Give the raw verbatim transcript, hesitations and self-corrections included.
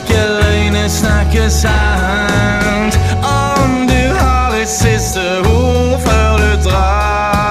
snakker løgner, snakker sant. Om du har et siste ord